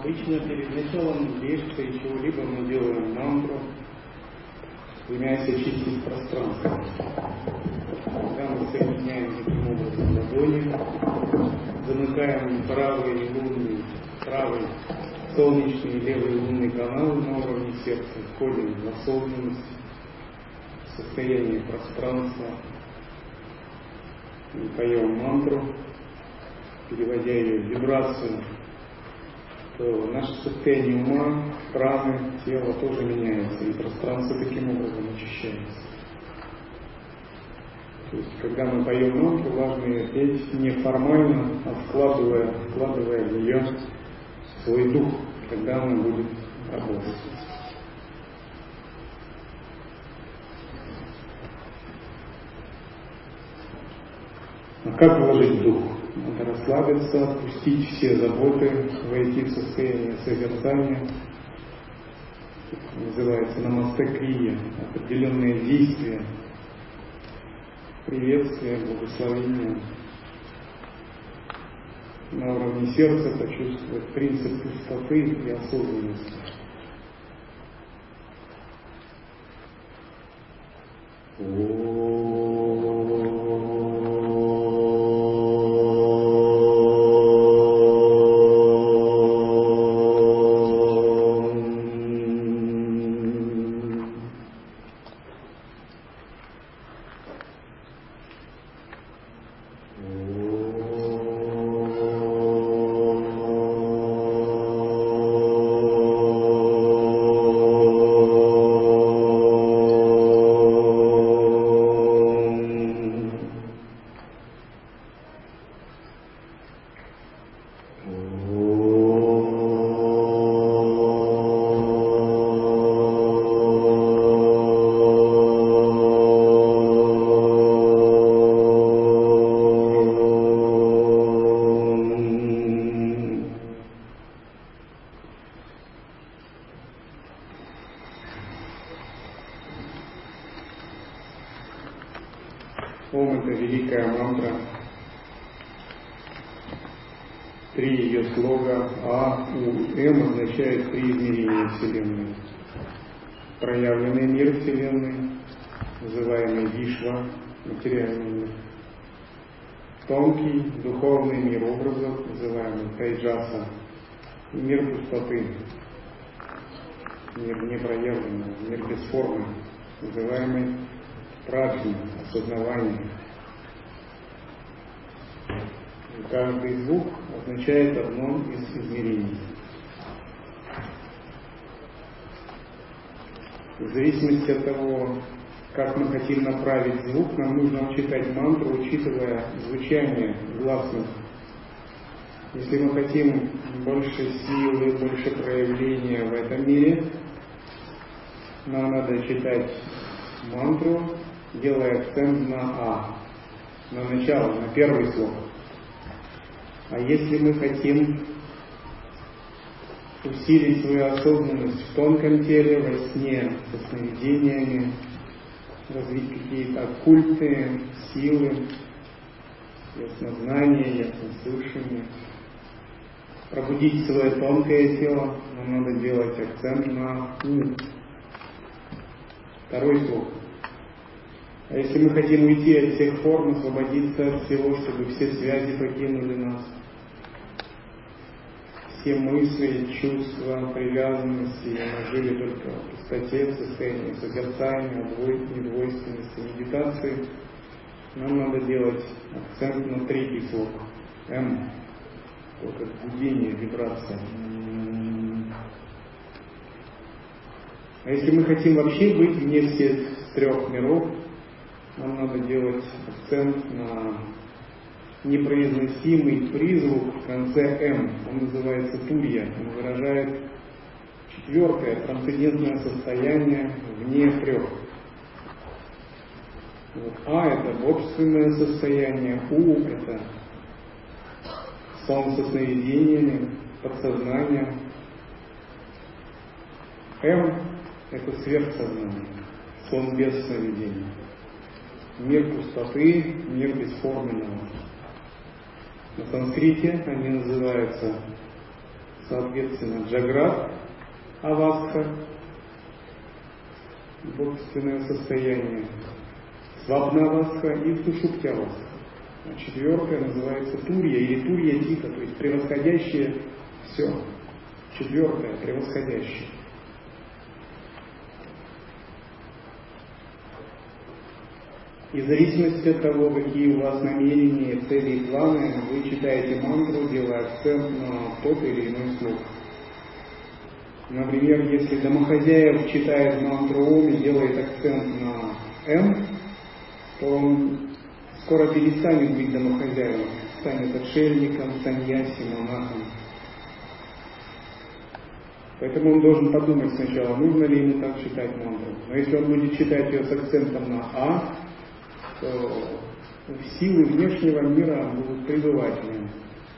Обычно перед началом лекции чего-либо мы делаем мантру, стремясь очистить пространство. Когда мы соединяем таким образом ладони, замыкаем правый солнечный и левый лунный канал на уровне сердца, входим в осознанность, в состояние пространства, и поем мантру, переводя ее в вибрацию, то наше состояние ума, праны, тела тоже меняется, и пространство таким образом очищается. То есть, когда мы поем мантру, важно ее петь не формально, а вкладывая в нее свой дух, когда она будет работать. А как вложить дух? Надо расслабиться, отпустить все заботы, войти в состояние созерцания. Называется намасте крия, определенные действия, приветствия, благословения. На уровне сердца почувствовать принцип пустоты и осознанности. Ом — это великая мантра. 3 ее слога А, У, М означает 3 измерения Вселенной. Проявленный мир Вселенной, называемый Вишва, материальный мир. Тонкий, духовный мир образов, называемый Тайджаса. И мир пустоты, мир непроявленный, мир без формы, называемый Праджни, осознавание. И каждый звук означает одно из измерений. В зависимости от того, как мы хотим направить звук, нам нужно читать мантру, учитывая звучание гласных. Если мы хотим больше силы, больше проявления в этом мире, нам надо читать мантру, делая акцент на А, на начало, на первый слог. А если мы хотим усилить свою осознанность в тонком теле, во сне, со сновидениями, развить какие-то оккультные силы, яснознание, яснослышание, пробудить свое тонкое тело, нам надо делать акцент на У, второй слог. А если мы хотим уйти от всех форм, освободиться от всего, чтобы все связи покинули нас, все мысли, чувства, привязанности, мы жили только в пустоте, в состоянии созерцания, недвойственности, медитации, нам надо делать акцент на 3 слог. М, только будение, вибрация. А если мы хотим вообще быть вне всех 3 миров, нам надо делать акцент на непроизносимый призвук в конце М. Он называется Турья. Он выражает 4-е трансцендентное состояние вне 3. Вот А — это божественное состояние, У — это сон со сновидениями, подсознание, М — это сверхсознание, сон без сновидений. Мир пустоты, мир бесформенного. На санскрите они называются соответственно, Джаграт, Авастха, божественное состояние, Свапна-авастха и Сушуптя-авастха. А четвертое называется Турья или Турья-тиха, то есть превосходящее все. Четвертое, превосходящее. И в зависимости от того, какие у вас намерения, цели и планы, вы читаете мантру, делая акцент на тот или иной слог. Например, если домохозяев читает мантру Ом и делает акцент на М, то он скоро перестанет быть домохозяином, станет отшельником, саньяси, монахом. Поэтому он должен подумать сначала, нужно ли ему так читать мантру. Но если он будет читать ее с акцентом на А, то силы внешнего мира будут пребывать в нем.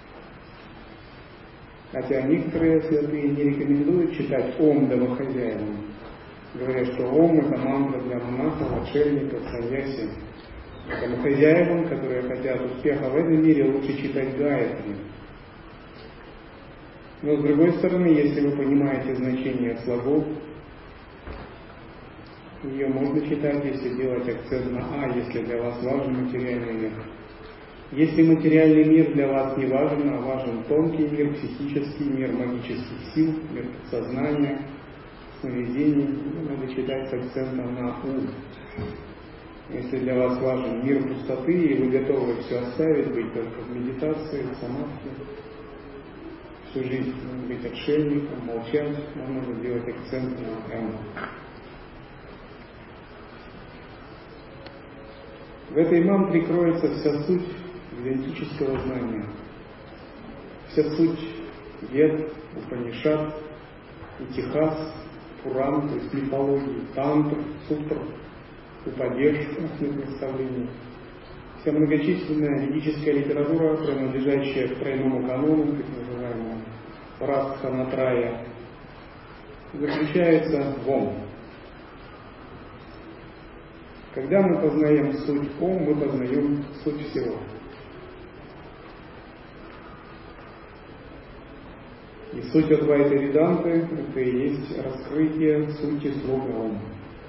Хотя некоторые святые не рекомендуют читать Ом домохозяевам. Говорят, что Ом — это мантра для монахов, отшельников, саньяси. Домохозяевам, которые хотят успеха в этом мире, лучше читать Гаятри. Но с другой стороны, если вы понимаете значение слогов, ее можно читать, если делать акцент на А, если для вас важен материальный мир. Если материальный мир для вас не важен, а важен тонкий мир, психический мир, магических сил, мир сознания, сновидений, надо читать с акцентом на У. Если для вас важен мир пустоты, и вы готовы все оставить, быть только в медитации, в самадхи, всю жизнь быть отшельником, молчать, вам нужно делать акцент на М. В этой мантре кроется вся суть ведантического знания, вся суть вед, Упанишад, Итихас, Пуран, то есть мифологии, Тантр, Сутр, Упадеш, устных представлений. Вся многочисленная ведическая литература, принадлежащая к тройному канону, так называемому Растханатрая, заключается в Ом. Когда мы познаем суть Ом, мы познаем суть всего. И суть Адвайта Веданты — это и есть раскрытие сути слога Ом.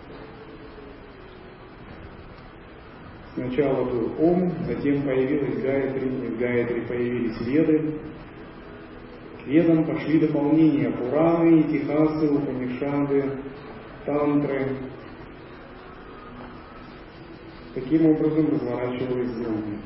Сначала был Ом, затем появилась Гаятри, и в Гаятри появились Веды. К Ведам пошли дополнения: Пураны, Итихасы, Упанишады, Тантры. Таким образом разворачивалось знание.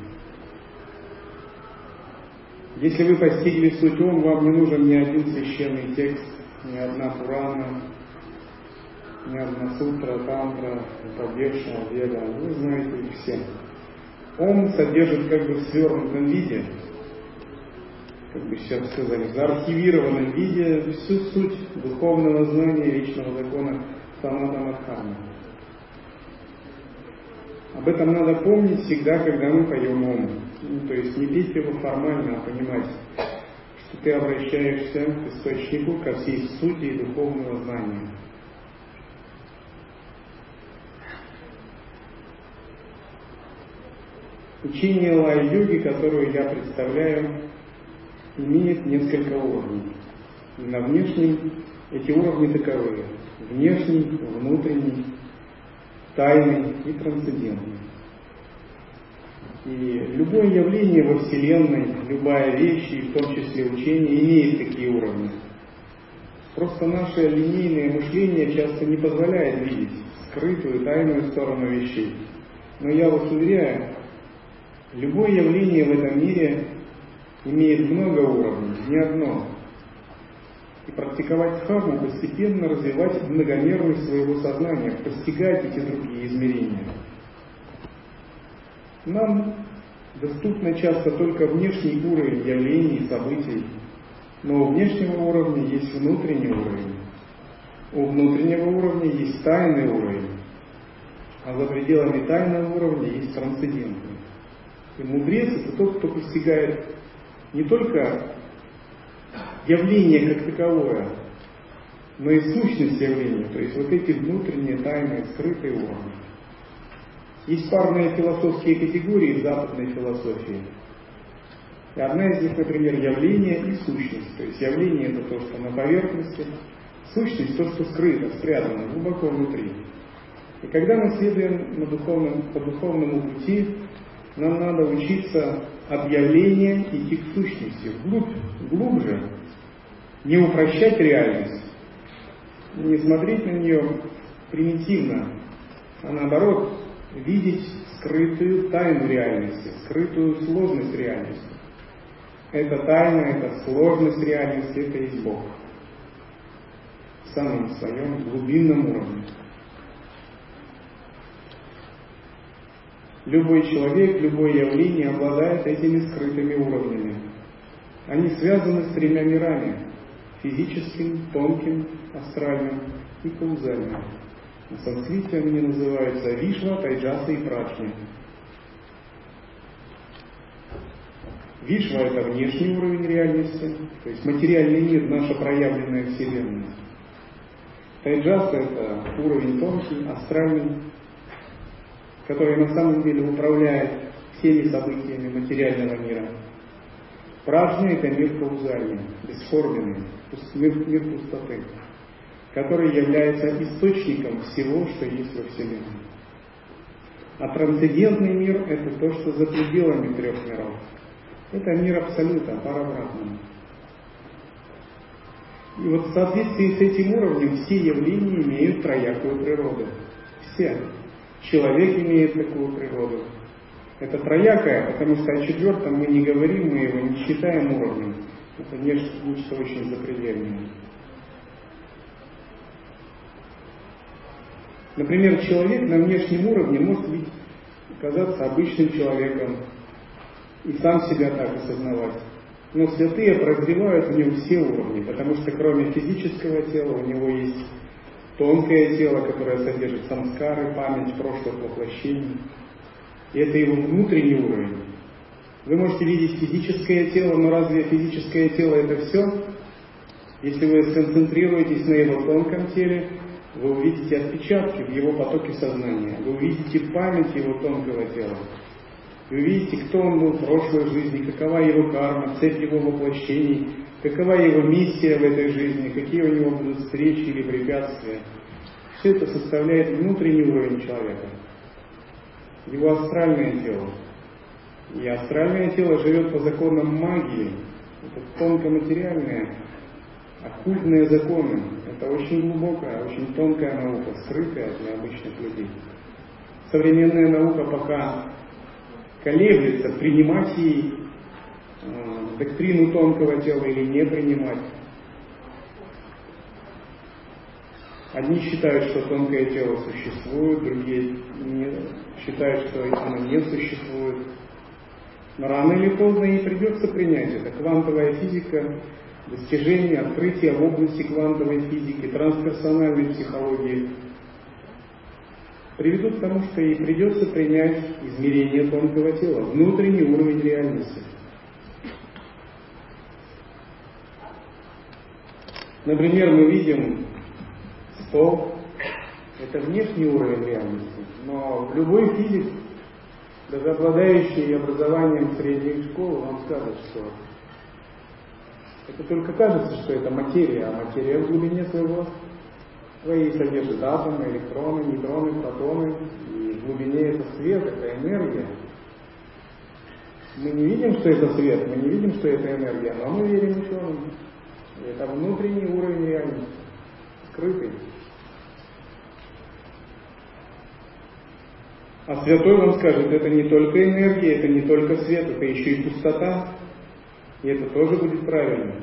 Если вы постигли суть Ом, вам не нужен ни один священный текст, ни одна Пурана, ни одна сутра, тантра, Упадеша, Веда. Вы знаете их все. Ом содержит как бы в свернутом виде, как бы сейчас сказали, в заархивированном виде всю суть духовного знания вечного закона Санатана Дхармы. Об этом надо помнить всегда, когда мы поем Ом. То есть не петь его формально, а понимать, что ты обращаешься к источнику, ко всей сути духовного знания. Учение лай-йоги, которое я представляю, имеет несколько уровней. И на внешнем эти уровни таковы: внешний, внутренний, тайный и трансцендентный. И любое явление во Вселенной, любая вещь, и в том числе учение, имеет такие уровни. Просто наше линейное мышление часто не позволяет видеть скрытую, тайную сторону вещей. Но я вас уверяю, любое явление в этом мире имеет много уровней, не одно. И практиковать дхарму, постепенно развивать многомерность своего сознания, постигать эти другие измерения. Нам доступно часто только внешний уровень явлений и событий, но у внешнего уровня есть внутренний уровень. У внутреннего уровня есть тайный уровень, а за пределами тайного уровня есть трансцендентный. И мудрец — это тот, кто постигает не только явление как таковое, но и сущность явления, то есть вот эти внутренние, тайные, скрытые уровни. Есть парные философские категории в западной философии. И одна из них, например, явление и сущность. То есть явление — это то, что на поверхности, сущность — то, что скрыто, спрятано глубоко внутри. И когда мы следуем по духовному пути, нам надо учиться от явления идти к сущности, глубже, не упрощать реальность, не смотреть на нее примитивно, а наоборот, видеть скрытую тайну реальности, скрытую сложность реальности. Это тайна, это сложность реальности, это есть Бог. В самом своем глубинном уровне. Любой человек, любое явление обладает этими скрытыми уровнями. Они связаны с тремя мирами: физическим, тонким, астральным и каузальным. На санскрите они называются Вишва, Тайджаса и Праджня. Вишва — это внешний уровень реальности, то есть материальный мир, наша проявленная Вселенная. Тайджаса — это уровень тонкий, астральный, который на самом деле управляет всеми событиями материального мира. Праджня — это мир каузальный, бесформенный, мир пустоты, который является источником всего, что есть во Вселенной. А трансцендентный мир — это то, что за пределами трех миров. Это мир абсолюта, парабрахмана. И вот в соответствии с этим уровнем все явления имеют троякую природу. Все. Человек имеет такую природу. Это троякая, потому что о четвертом мы не говорим, мы его не считаем уровнем. Это нечто очень запредельное. Например, человек на внешнем уровне может казаться обычным человеком и сам себя так осознавать. Но святые прозревают в нем все уровни, потому что кроме физического тела у него есть тонкое тело, которое содержит самскары, память прошлых воплощений. И это его внутренний уровень. Вы можете видеть физическое тело, но разве физическое тело это все? Если вы сконцентрируетесь на его тонком теле, вы увидите отпечатки в его потоке сознания, вы увидите память его тонкого тела. Вы увидите, кто он был в прошлой жизни, какова его карма, цель его воплощений, какова его миссия в этой жизни, какие у него будут встречи или препятствия. Все это составляет внутренний уровень человека, его астральное тело. И астральное тело живет по законам магии, это тонко-материальное, оккультные законы. Это очень глубокая, очень тонкая наука, скрытая для обычных людей. Современная наука пока колеблется, принимать ей доктрину тонкого тела или не принимать. Одни считают, что тонкое тело существует, другие считают, что оно не существует. Но рано или поздно ей придется принять это. Квантовая физика, достижения, открытия в области квантовой физики, трансперсональной психологии приведут к тому, что ей придется принять измерение тонкого тела, внутренний уровень реальности. Например, мы видим стол, это внешний уровень реальности, но любой физик, даже обладающий образованием средней школы, вам скажет, что это только кажется, что это материя, а материя в глубине своей содержит атомы, электроны, нейтроны, протоны, и в глубине это свет, это энергия. Мы не видим, что это свет, мы не видим, что это энергия, но мы верим ученым. Это внутренний уровень реальности, скрытый. А святой вам скажет, это не только энергия, это не только свет, это еще и пустота. И это тоже будет правильно.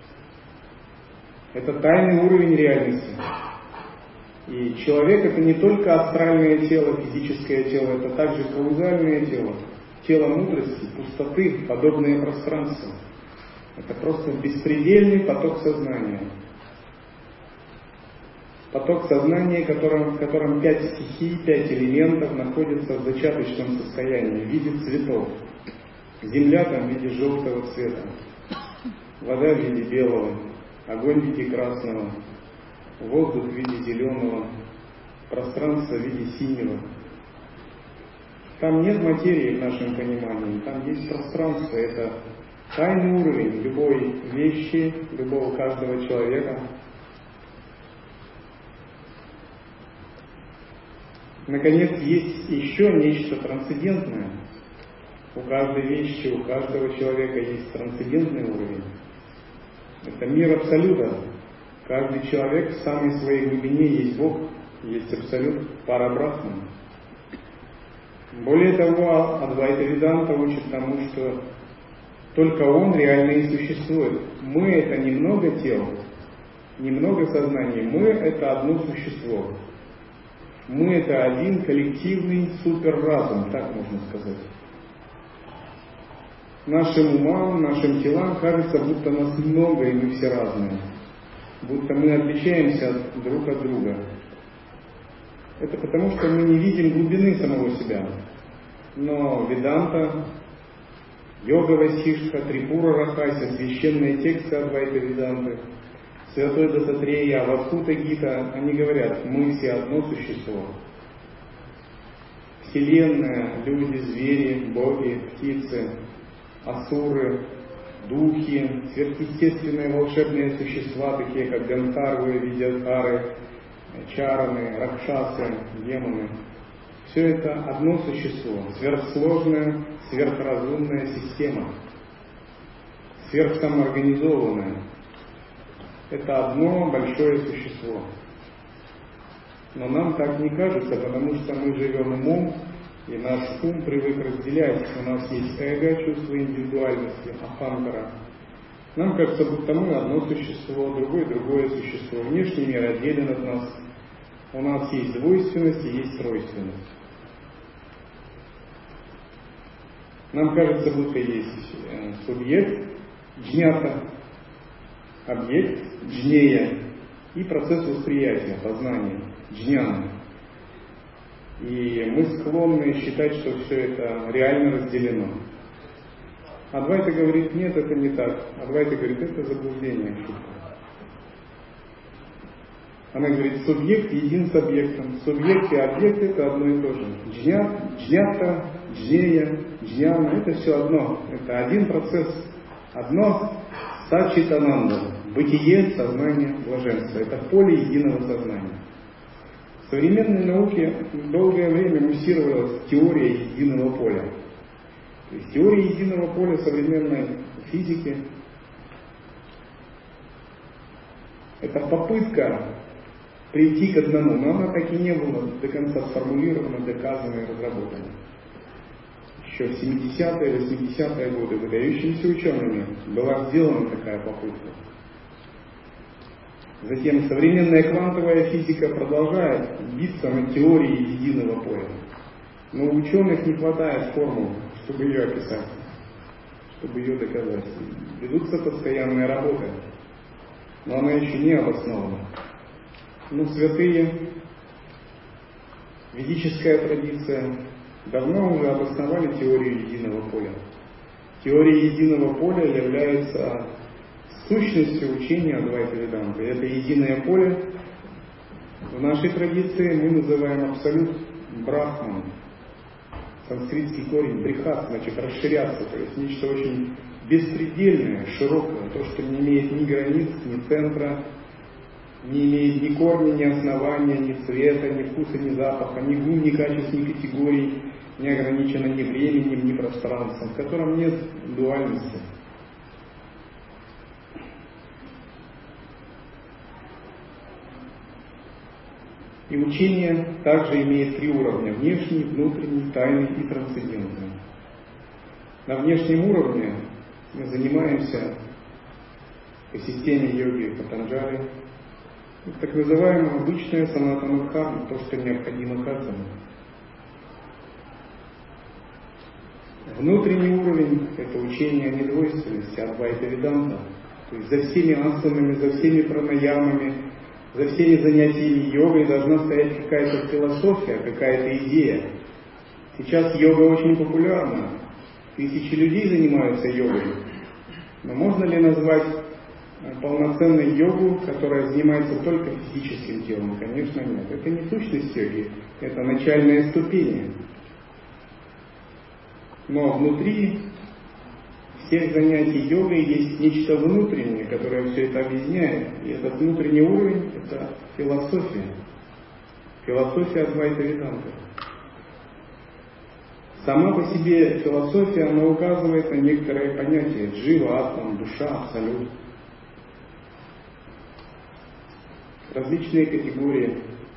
Это тайный уровень реальности. И человек это не только астральное тело, физическое тело, это также каузальное тело, тело мудрости, пустоты, подобное пространство. Это просто беспредельный поток сознания. Поток сознания, в котором 5 стихий, 5 элементов находятся в зачаточном состоянии, в виде цветов. Земля там в виде желтого цвета, вода в виде белого, огонь в виде красного, воздух в виде зеленого, пространство в виде синего. Там нет материи в нашем понимании, там есть пространство, это Тайный уровень любой вещи, любого каждого человека. Наконец, есть еще нечто трансцендентное. У каждой вещи, у каждого человека есть трансцендентный уровень. Это мир Абсолюта. Каждый человек в самой своей глубине есть Бог, есть Абсолют, Парабрахман. Более того, Адвайта Веданта учит тому, что только Он реально и существует. Мы — это немного тел, немного сознаний. Мы — это одно существо. Мы — это один коллективный суперразум, так можно сказать. Нашим умам, нашим телам кажется, будто нас много, и мы все разные. Будто мы отличаемся друг от друга. Это потому, что мы не видим глубины самого себя. Но Веданта, Йога Васиштха, Трипура Рахася, священные тексты Адвайта Веданты, Святой Дататрея, Авадхута Гита, они говорят, мы все одно существо. Вселенная, люди, звери, боги, птицы, асуры, духи, сверхъестественные волшебные существа, такие как Гандхарвы, Видьядхары, Чараны, Ракшасы, демоны. Все это одно существо, сверхсложная, сверхразумная система, сверхсамоорганизованная. Это одно большое существо. Но нам так не кажется, потому что мы живем умом, и наш ум привык разделять. У нас есть эго, чувство индивидуальности, аханкара. Нам кажется, будто мы одно существо, другое существо. Внешний мир отделен от нас. У нас есть двойственность и есть тройственность. Нам кажется, будто есть субъект, джнята, объект, джнея и процесс восприятия, познания, джняна. И мы склонны считать, что все это реально разделено. Адвайта говорит, нет, это не так. Адвайта говорит, это заблуждение, ошибка. Она говорит, субъект един с объектом. Субъект и объект — это одно и то же. Джнята, джнея, джняна — это все одно. Это один процесс. Одно сачитананда. Бытие, сознание, блаженство. Это поле единого сознания. В современной науке долгое время муссировалась теория единого поля. То есть теория единого поля современной физики — это попытка прийти к одному, но она так и не была до конца сформулирована, доказана и разработана. Еще в 70-е, 80-е годы выдающимися учеными была сделана такая попытка. Затем современная квантовая физика продолжает биться на теории единого поля. Но у ученых не хватает формул, чтобы ее описать, чтобы ее доказать. Ведутся постоянные работы, но она еще не обоснована. Но святые, ведическая традиция давно уже обосновали теорию единого поля. Теория единого поля является сущностью учения Адвайта Веданты. Это единое поле в нашей традиции мы называем абсолют Брахман. Санскритский корень брихат, значит расширяться, то есть нечто очень беспредельное, широкое, то, что не имеет ни границ, ни центра, не имеет ни корня, ни основания, ни цвета, ни вкуса, ни запаха, ни гун, ни качеств, ни категорий, не ограничено ни временем, ни пространством, в котором нет дуальности. И учение также имеет три уровня: внешний, внутренний, тайный и трансцендентный. На внешнем уровне мы занимаемся по системе йоги Патанджали, так называемая обычная санатана дхарма, то, что необходимо каждому. Внутренний уровень — это учение о недвойственности, Адвайта Веданта. То есть за всеми асанами, за всеми пранаямами, за всеми занятиями йогой должна стоять какая-то философия, какая-то идея. Сейчас йога очень популярна. Тысячи людей занимаются йогой. Но можно ли назвать полноценной йогу, которая занимается только физическим телом? Конечно, нет. Это не сущность йоги, это начальные ступени. Но внутри всех занятий йогой есть нечто внутреннее, которое все это объединяет. И этот внутренний уровень – это философия. Философия Адвайта Веданты. Сама по себе философия, она указывает на некоторые понятия: джива, атман, душа, абсолют. Различные категории.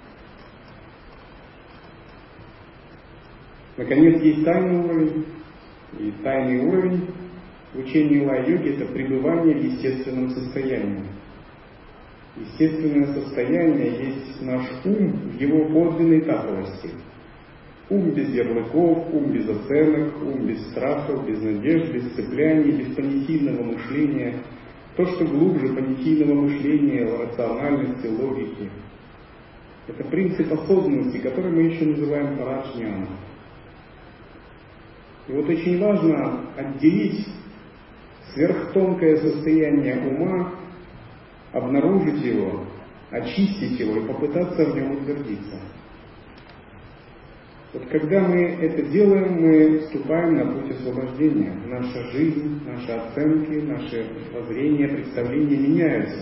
Наконец, есть тайный уровень. И тайный уровень в учении лай-йоги – это пребывание в естественном состоянии. Естественное состояние есть наш ум в его подлинной таповости. Ум без ярлыков, ум без оценок, ум без страхов, без надежд, без цепляний, без понятийного мышления. То, что глубже понятийного мышления, рациональности, логики. Это принцип осознанности, который мы еще называем параджняна. И вот очень важно отделить сверхтонкое состояние ума, обнаружить его, очистить его и попытаться в нем утвердиться. Вот когда мы это делаем, мы вступаем на путь освобождения. Наша жизнь, наши оценки, наши воззрения, представления меняются.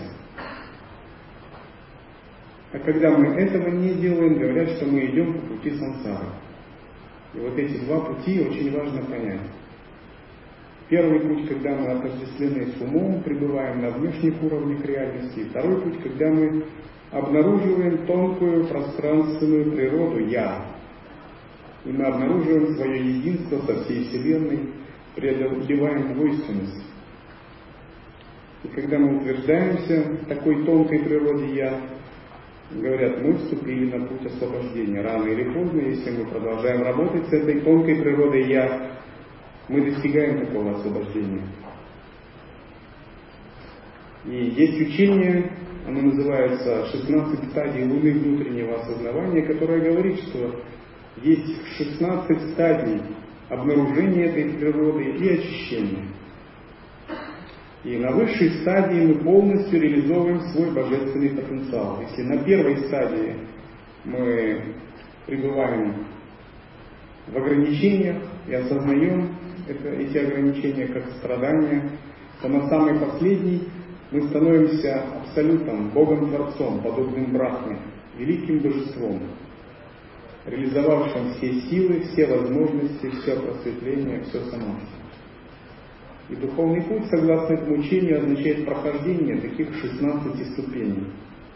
А когда мы этого не делаем, говорят, что мы идем по пути сансары. И вот эти два пути очень важно понять. Первый путь, когда мы отождествлены с умом, пребываем на внешних уровнях реальности. Второй путь, когда мы обнаруживаем тонкую пространственную природу «Я». И мы обнаруживаем свое единство со всей Вселенной, преодолеваем двойственность. И когда мы утверждаемся в такой тонкой природе «Я», говорят, мы вступили на путь освобождения. Рано или поздно, если мы продолжаем работать с этой тонкой природой «Я», мы достигаем такого освобождения. И есть учение, оно называется «16 стадий Луны внутреннего осознавания», которое говорит, что есть 16 стадий обнаружения этой природы и очищения. И на высшей стадии мы полностью реализовываем свой божественный потенциал. Если на первой стадии мы пребываем в ограничениях и осознаем эти ограничения как страдания, то на самой последней мы становимся абсолютом, Богом-творцом, подобным Брахме, великим божеством, реализовавшим все силы, все возможности, все просветление, все самость. И духовный путь, согласно этому учению, означает прохождение таких 16 ступеней.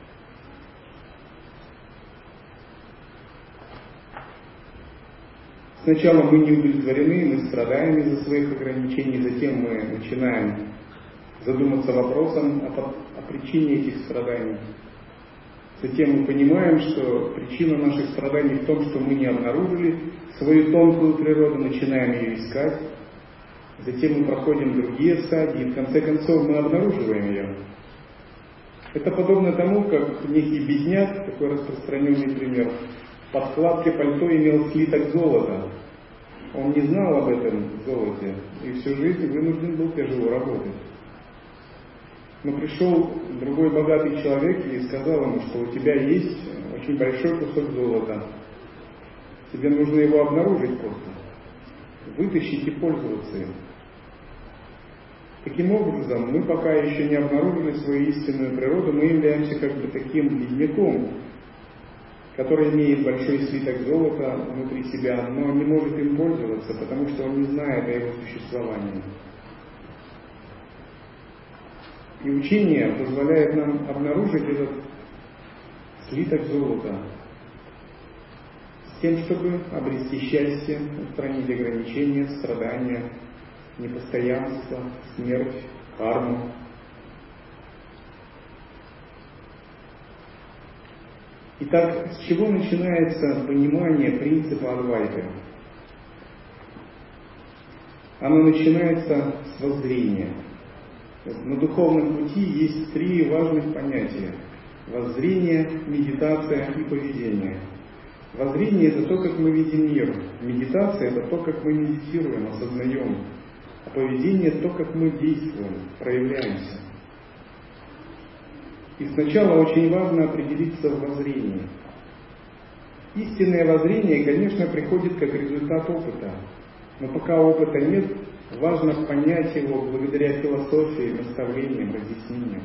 Сначала мы не удовлетворены, мы страдаем из-за своих ограничений, затем мы начинаем задуматься вопросом о причине этих страданий. Затем мы понимаем, что причина наших страданий в том, что мы не обнаружили свою тонкую природу, начинаем ее искать. Затем мы проходим другие стадии, и в конце концов мы обнаруживаем ее. Это подобно тому, как некий бедняк, такой распространенный пример, в подкладке пальто имел слиток золота. Он не знал об этом золоте и всю жизнь вынужден был тяжело работать. Но пришел другой богатый человек и сказал ему, что у тебя есть очень большой кусок золота. Тебе нужно его обнаружить просто. Вытащить и пользоваться им. Таким образом, мы пока еще не обнаружили свою истинную природу, мы являемся как бы таким бедняком, который имеет большой слиток золота внутри себя, но не может им пользоваться, потому что он не знает о его существовании. И учение позволяет нам обнаружить этот слиток золота с тем, чтобы обрести счастье, устранить ограничения, страдания, непостоянство, смерть, карму. Итак, с чего начинается понимание принципа Адвайты? Оно начинается с воззрения. На духовном пути есть три важных понятия: воззрение, медитация и поведение. Воззрение – это то, как мы видим мир. Медитация – это то, как мы медитируем, осознаем. А поведение – то, как мы действуем, проявляемся. И сначала очень важно определиться в воззрении. Истинное воззрение, конечно, приходит как результат опыта. Но пока опыта нет, Важно понять его благодаря философии, наставлениям, разъяснениям.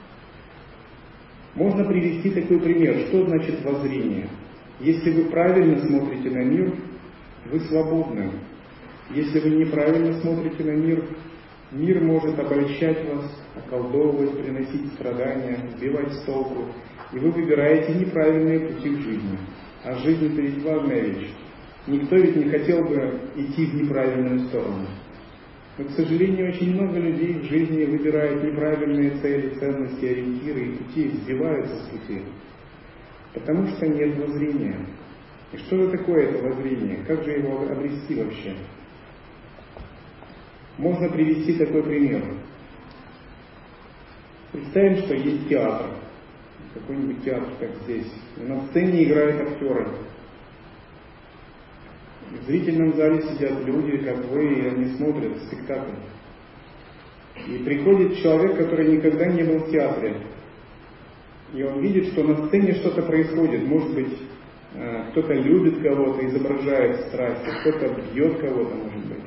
Можно привести такой пример. Что значит воззрение? Если вы правильно смотрите на мир, вы свободны. Если вы неправильно смотрите на мир, мир может обольщать вас, околдовывать, приносить страдания, сбивать с толку, и вы выбираете неправильные пути в жизни. А жизнь — это ведь важная вещь. Никто ведь не хотел бы идти в неправильную сторону. Но, к сожалению, очень много людей в жизни выбирают неправильные цели, ценности, ориентиры и пути, сбиваются с пути. Потому что нет воззрения. И что же такое это воззрение? Как же его обрести вообще? Можно привести такой пример. Представим, что есть театр. Какой-нибудь театр, как здесь. И на сцене играют актеры. В зрительном зале сидят люди, как вы, и они смотрят спектакль. И приходит человек, который никогда не был в театре. И он видит, что на сцене что-то происходит. Может быть, кто-то любит кого-то, изображает страсть, кто-то бьет кого-то, может быть.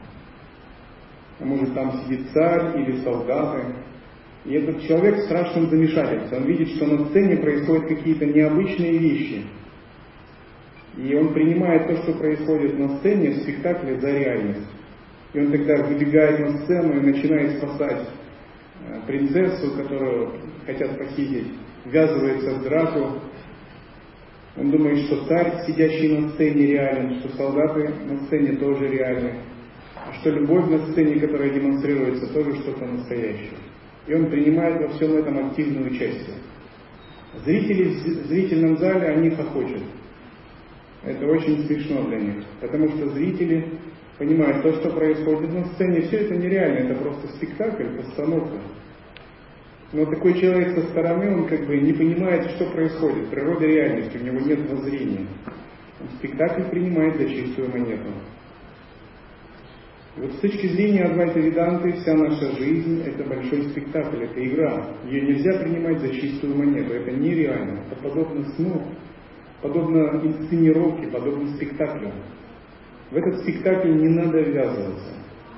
А может, там сидит царь или солдаты. И этот человек в страшном замешательстве. Он видит, что на сцене происходят какие-то необычные вещи. И он принимает то, что происходит на сцене, в спектакле, за реальность. И он тогда выбегает на сцену и начинает спасать принцессу, которую хотят похитить, ввязывается в драку. Он думает, что царь, сидящий на сцене, реален, что солдаты на сцене тоже реальны, а что любовь на сцене, которая демонстрируется, тоже что-то настоящее. И он принимает во всем этом активное участие. Зрители в зрительном зале, они хохочут. Это очень смешно для них, потому что зрители понимают, то, что происходит на сцене, все это нереально, это просто спектакль, постановка. Но такой человек со стороны, он как бы не понимает, что происходит, в природе реальности, у него нет воззрения. Он спектакль принимает за чистую монету. Вот с точки зрения Адвайта-веданты вся наша жизнь — это большой спектакль, это игра. Ее нельзя принимать за чистую монету, это нереально, это подобно сну. Подобно инсценировке, подобно спектаклю. В этот спектакль не надо ввязываться.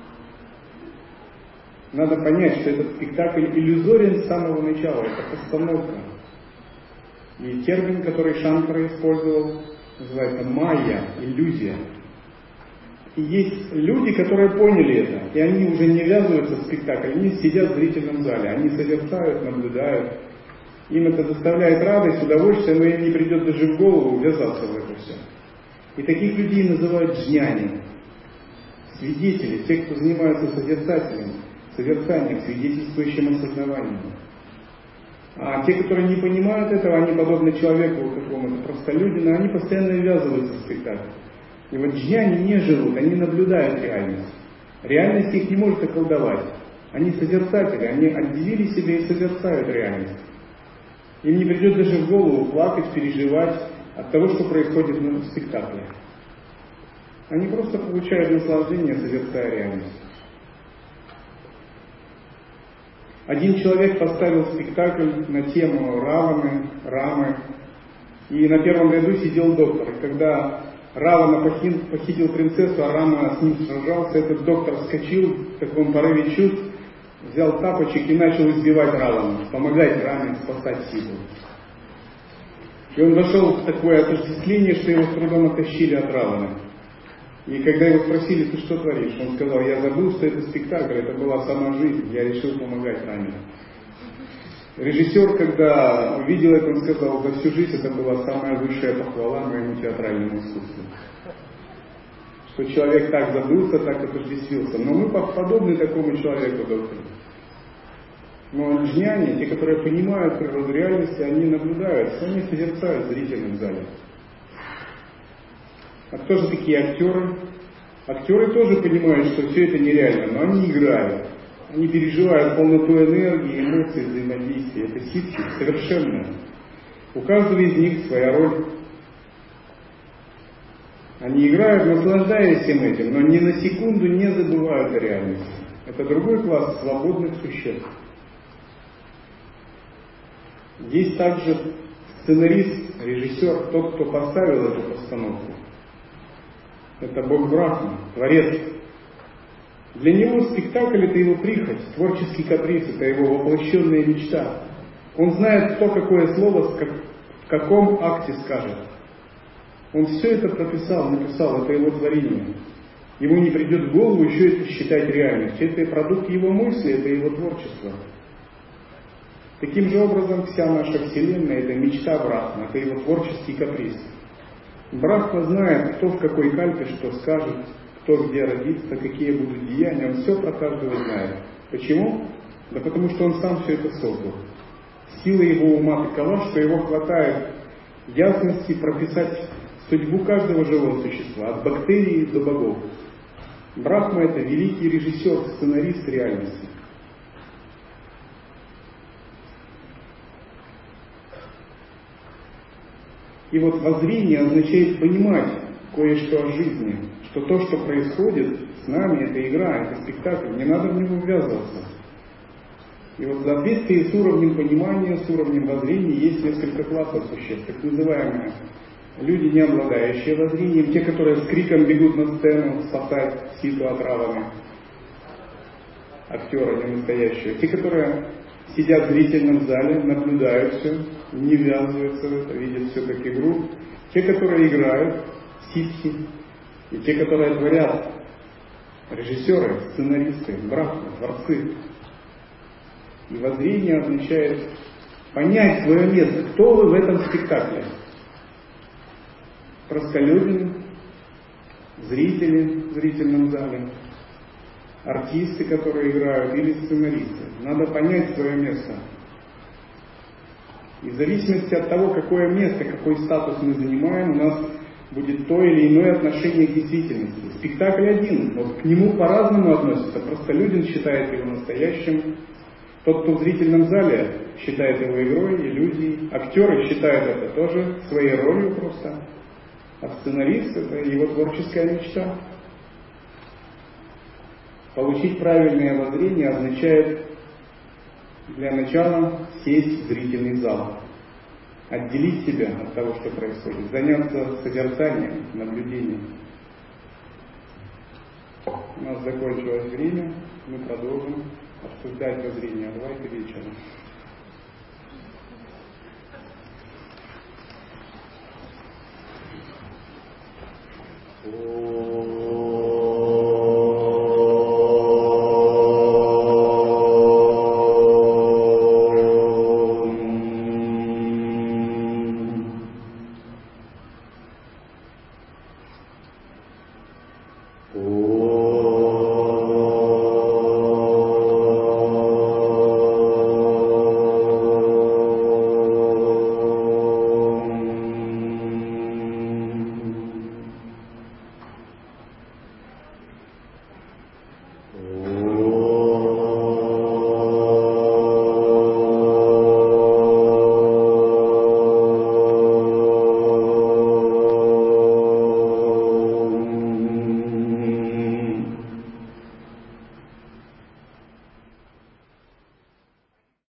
Надо понять, что этот спектакль иллюзорен с самого начала, это постановка. И термин, который Шанкара использовал, называется майя, иллюзия. И есть люди, которые поняли это, и они уже не ввязываются в спектакль, они сидят в зрительном зале, они созерцают, наблюдают. Им это доставляет радость, удовольствие, но им не придет даже в голову ввязаться в это все. И таких людей называют джняни, свидетели, те, кто занимаются созерцанием, свидетельствующим осознаванием. А те, которые не понимают этого, они подобны человеку какому-то простолюдину, они постоянно ввязываются в спектакль. И вот джняни не живут, они наблюдают реальность. Реальность их не может околдовать. Они созерцатели, они отделили себя и созерцают реальность. Им не придет даже в голову плакать, переживать от того, что происходит в спектакле. Они просто получают наслаждение, созерцая реальность. Один человек поставил спектакль на тему Рамы, и на первом ряду сидел доктор. И когда Равана похитил принцессу, а Рама с ним сражался, этот доктор вскочил в таком порыве чувств, взял тапочек и начал избивать Равану, помогать Раме спасать Ситу. И он вошел в такое отождествление, что его с трудом оттащили от Раваны. И когда его спросили, ты что творишь? Он сказал, я забыл, что это спектакль, это была сама жизнь, я решил помогать Раме. Режиссер, когда увидел это, он сказал, за всю жизнь это была самая высшая похвала моему театральному искусству. Что человек так забылся, так отождествился. Но мы подобны такому человеку, доктор. Но джняни, те, которые понимают природу реальности, они наблюдают, они созерцают в зрительном зале. А кто же такие актеры? Актеры тоже понимают, что все это нереально, но они играют. Они переживают полноту энергии, эмоций, взаимодействия. Это ситхи совершенно. У каждого из них своя роль. Они играют, наслаждаясь всем этим, но ни на секунду не забывают о реальности. Это другой класс свободных существ. Есть также сценарист, режиссер, тот, кто поставил эту постановку. Это Бог Брахма, Творец. Для него спектакль — это его прихоть, творческий каприз, это его воплощенная мечта. Он знает, кто какое слово в каком акте скажет. Он все это прописал, написал, это его творение. Ему не придет в голову еще это считать реальностью. Это продукт его мысли, это его творчество. Таким же образом, вся наша Вселенная — это мечта Брахмы, это его творческий каприз. Брахма знает, кто в какой кальпе что скажет, кто где родится, какие будут деяния, он все про каждого знает. Почему? Да потому что он сам все это создал. Сила его ума такова, что его хватает ясности прописать судьбу каждого живого существа, от бактерий до богов. Брахма — это великий режиссер, сценарист реальности. И вот воззрение означает понимать кое-что о жизни, что то, что происходит с нами, это игра, это спектакль, не надо в него ввязываться. И вот в соответствии с уровнем понимания, с уровнем воззрения есть несколько классов существ, так называемые люди, не обладающие воззрением, те, которые с криком бегут на сцену спасать Ситу отравами, актера не настоящего, те, которые сидят в зрительном зале, наблюдают все, не ввязываются в это, видят все как игру, те, которые играют, ситхи, и те, которые творят, режиссеры, сценаристы, брахмы, творцы. И воззрение означает понять свое место, кто вы в этом спектакле. Простолюдин, зрители в зрительном зале, артисты, которые играют, или сценаристы. Надо понять свое место. И в зависимости от того, какое место, какой статус мы занимаем, у нас будет то или иное отношение к действительности. Спектакль один, вот к нему по-разному относятся. Простолюдин считает его настоящим. Тот, кто в зрительном зале, считает его игрой, иллюзией. Актеры считают это тоже своей ролью просто. А сценарист — это его творческая мечта. Получить правильное воззрение означает для начала сесть в зрительный зал, отделить себя от того, что происходит, заняться созерцанием, наблюдением. У нас закончилось время, мы продолжим обсуждать воззрение. Давайте вечером.